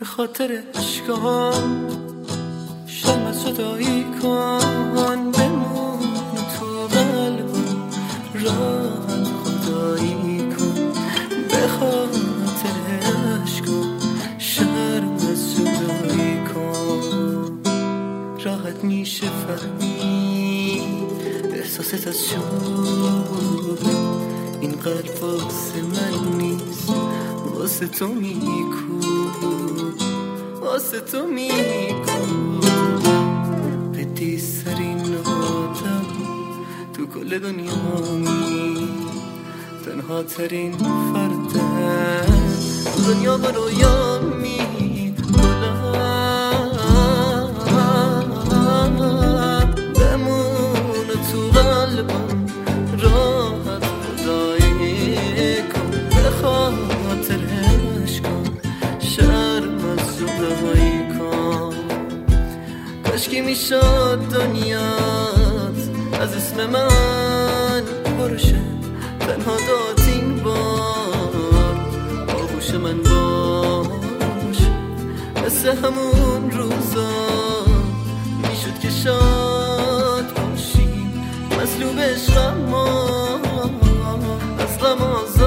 به خاطر عشقام شرم صدایی کن، بمون تو قلبم راحت خدایی کن. به خاطر عشقام شرم صدایی کن. راحت میشه فهمید احساست از شوق این قلب واسه من نیست، واسه تو میکن، واسه تو میکن. بدی سرین آدم تو کل دنیامی، تنها ترین فردم دنیا با رویامی. بمون تو قلبم راحت خدایی کن. به خاطر عشقم شرم از صدایی کن. کاشکی میشد دنیات از اسم من برشه، تنها داد این بار آغوش من باشه. مثل همون روزا میشد که شاد باشی، مظلوم عشقم ما از غم